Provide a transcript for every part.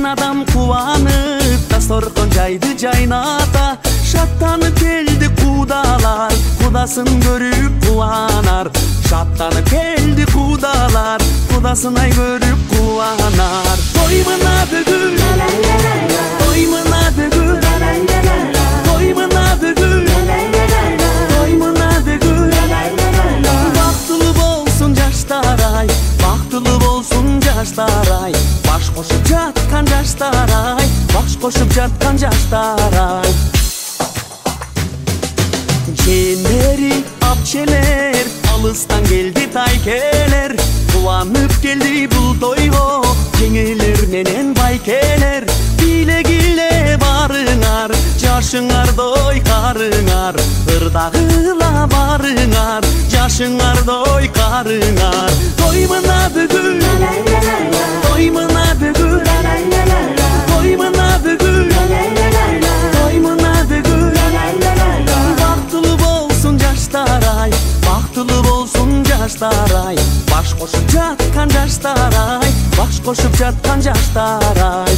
адам кубанып, дасторкон жайды жайната. Шаттанып келди кудалар, кудасын көрүп кубанар. Шаттанып келди кудалар, кудасын ай көрүп кубанар. Той мына бүгүн, той мына бүгүн, той мына бүгүн, той мына бүгүн. Бактылуу болсун жаштар ай, бактылуу болсун жаштар ай. Баш кошуп жаткан жаштар ай, баш кошуп жаткан жаштар ай. Жендери апчелер, алыстан келди тайкелер. Кубанып келди бул тойго, жеңелер менен байкелер. Бийлегиле барыңар, жашыңардой карыңар. Ырдагыла барыңар, жашыңардой карыңар. Той мына бүгүн, той мына бүгүн, той мына бүгүн, той мына бүгүн. Бактылуу болсун жаштар ай, бактылуу болсун жаштар ай. Баш кошуп жаткан жаштар ай, баш кошуп жаткан жаштар ай.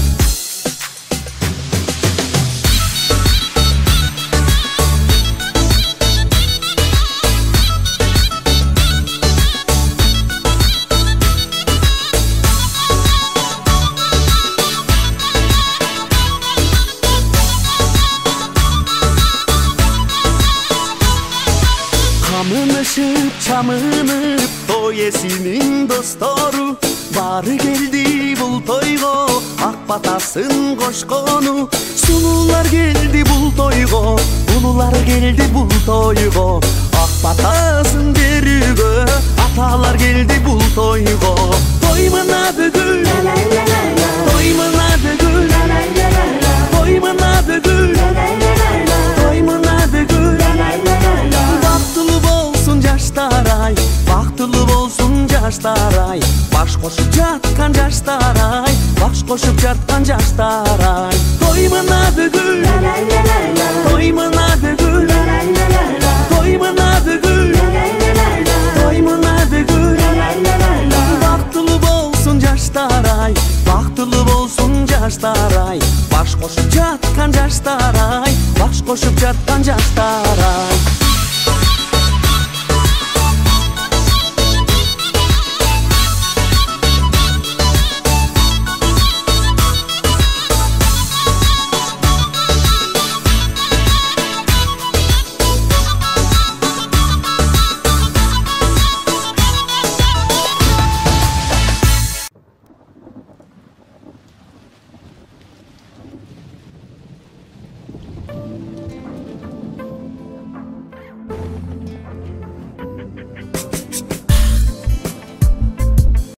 Камынышып, чамынып, той эсинин достору. Бары келди бул тойго, ак батасын кошкону. Сулуулар келди бул тойго, улуулар келди бул тойго. Ак батасын берүүгө, аталар келди бул тойго. Той мына бүгүн, той мына бүгүн, той мына бүгүн, той мына бүгүн. Бактылуу болсун жаштар ай, бактылуу болсун жаштар ай. Баш кошуп жаткан жаштар ай, баш кошуп жаткан жаштар ай. Той мына бүгүн, той мына бүгүн, той мына бүгүн, той мына бүгүн. Бактылуу болсун жаштар ай, бактылуу болсун жаштар ай. Баш кошуп жаткан жаштар ай, баш кошуп жаткан жаштар ай.